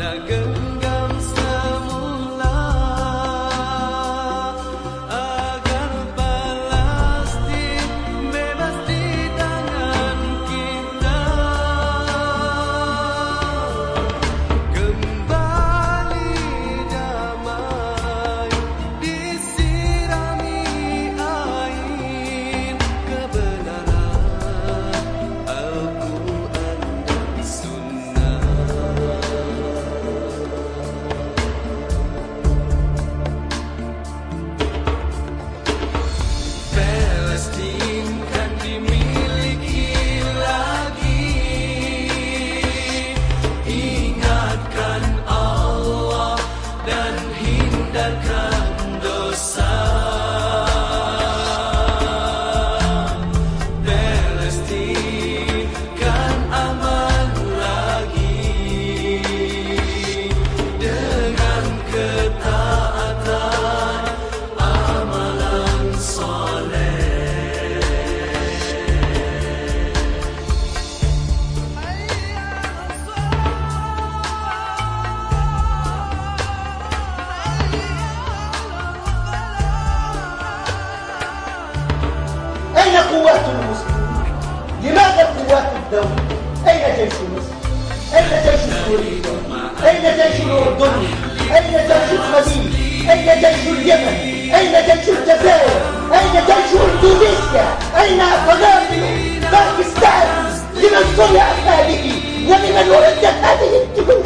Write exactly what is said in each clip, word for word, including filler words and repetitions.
قوات المسلمين؟ لماذا قوات الدولة؟ أين جيش مصر؟ أين جيش سوريا؟ أين جيش الأردن؟ أين جيش الخليج؟ أين جيش اليمن؟ أين جيش الجزائر؟ أين جيش إندونيسيا؟ أين قنابل باكستان؟ لمن صنعت هذه؟ ولمن أعدت هذه الجنود؟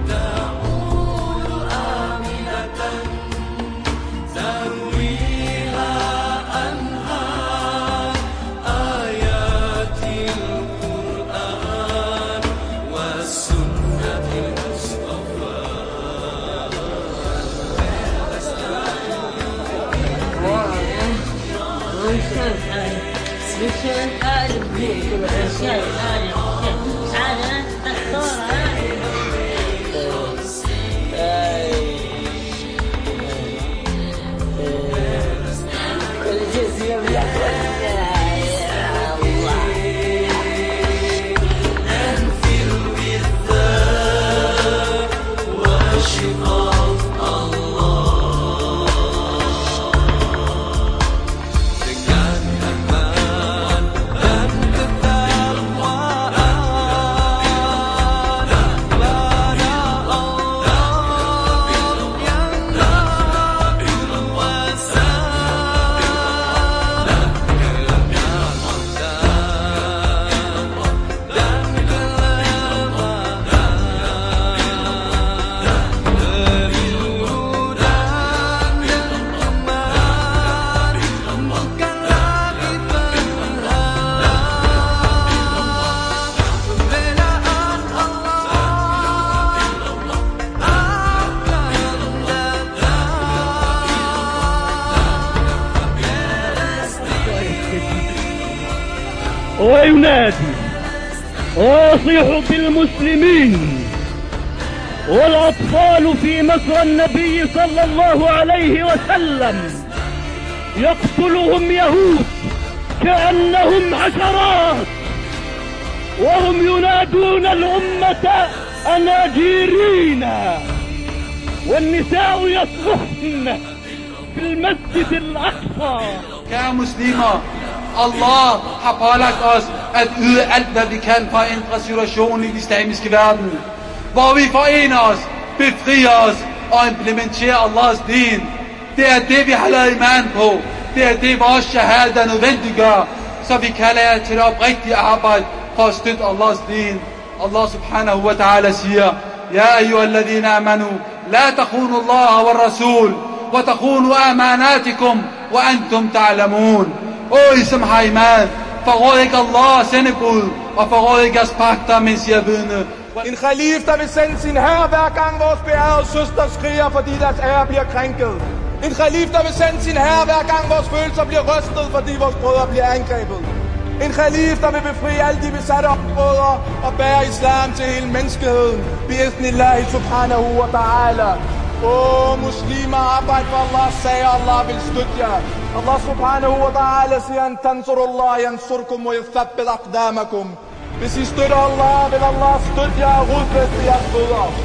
وينادي ويصيح بالمسلمين والأطفال في مصر النبي صلى الله عليه وسلم يقتلهم يهود كأنهم حشرات، وهم ينادون الأمة أناجيرين، والنساء يصرخن في المسجد الأقصى. Kære muslimer, Allah har pålagt os at yde alt, hvad vi kan for at ændre situationen i den islamiske verden, hvor vi forener os, befrier os og implementerer Allahs din. Det er det, vi har lavet iman på. Det er det, vores shahada nødvendiggør, så vi kalder jer til oprigtigt arbejde for at støtte Allahs din. Allah subhanahu wa ta'ala siger: Ja, ayyuhalladhina amanu, la takhunu Allah wa rasul, wa takhunu amanatikum, wa antum ta'lamun. O I som har iman, forråd ikke Allah sendebud, og forråd ikke jeres pagter, mens I er vidne. En khalif, der vil sende sin herre hver gang vores beærede søster skriger, fordi deres ære bliver krænket. En khalif, der vil sende sin herre hver gang vores følelser bliver rystet, fordi vores brødre bliver angrebet. En khalif, der vil befri alle de besatte områder og bære islam til hele menneskeheden. Bi'iznillahi subhanahu wa ta'ala. Åh, muslimer, arbejde for Allahs sag, Allah vil støtte jer. Allah subhanahu wa ta'ala siger: En tansurullah yansurkum wa yuthabbit aqdamakum. Hvis I støtter Allah, vil Allah støtte jer og rodfæste jeres fødder.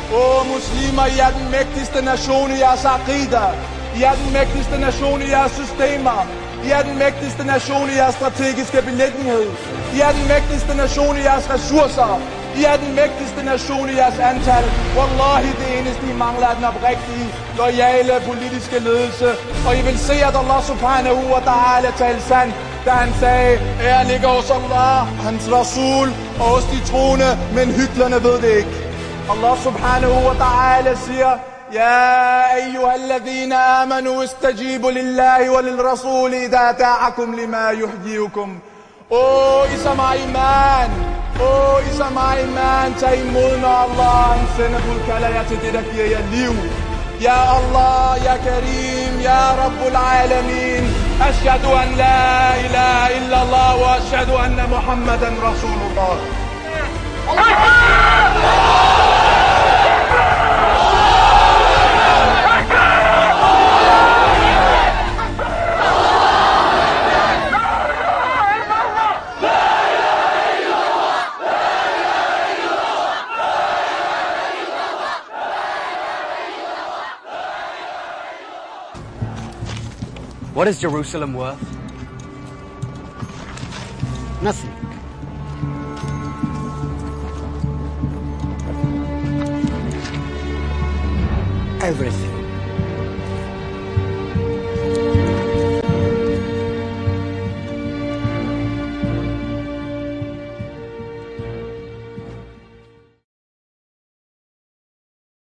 Åh, muslimer, I er den mægtigste nation i jeres aqida. I er den mægtigste nation i jeres systemer. I er den mægtigste nation i jeres strategiske beliggenhed. I er den mægtigste nation i jeres ressourcer. I er den mægtigste nation i jeres antal. Wallahi, det eneste I mangler er den oprigtige, loyale politiske ledelse. Og I vil se, at Allah subhanahu wa ta'ala talte sandt, da han sagde, ære ligger hos Allah, hans rasul og hos de troende, men hyklerne ved det ikke. Allah subhanahu wa ta'ala siger, يا أيها الذين آمنوا استجيبوا لله وللرسول إذا دعاكم لما يحييكم. Åh, I som har iman. Åh, I som har iman. Tag imod, når Allah han sender bud, kalder jer til det, der giver jer liv. Ya Allah, ya Karim, ya Rabbul Alamin. Ashhadu an la ilaha illallah wa ashhadu anna Muhammadan Rasulullah. What is Jerusalem worth? Nothing. Everything.